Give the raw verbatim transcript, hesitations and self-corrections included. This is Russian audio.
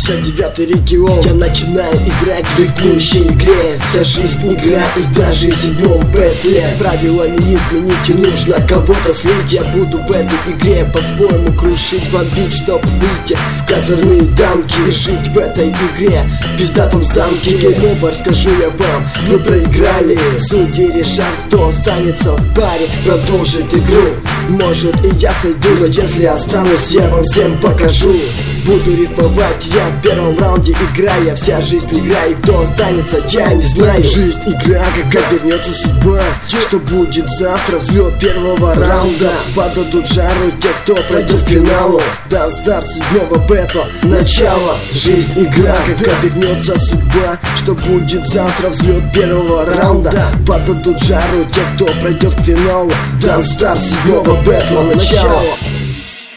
шестьдесят девятый регион. Я начинаю играть в рифмующей игре. Вся жизнь игра, и даже в седьмом бэтле. Правила не изменить, и нужно кого-то слить. Я буду в этой игре по-своему крушить, бомбить, чтоб выйти в козырные дамки и жить в этой игре в пиздатом замке. Game over, скажу я вам, вы проиграли. Судьи решат, кто останется в паре, продолжит игру. Может и я сойду, но если останусь, я вам всем покажу. Буду рифмовать я в первом раунде, играя. Вся жизнь игра, и кто останется, я не знаю. Жизнь игра, как обернется судьба. Что будет завтра, взлет первого раунда. Подадут жару те, кто пройдет к финалу. Dance Stars седьмого бэтла, начало. Жизнь игра, как обернется судьба. Что будет завтра, взлет первого раунда. Подадут жару те, кто пройдет к финалу. Dance Stars седьмого бэтла, начало.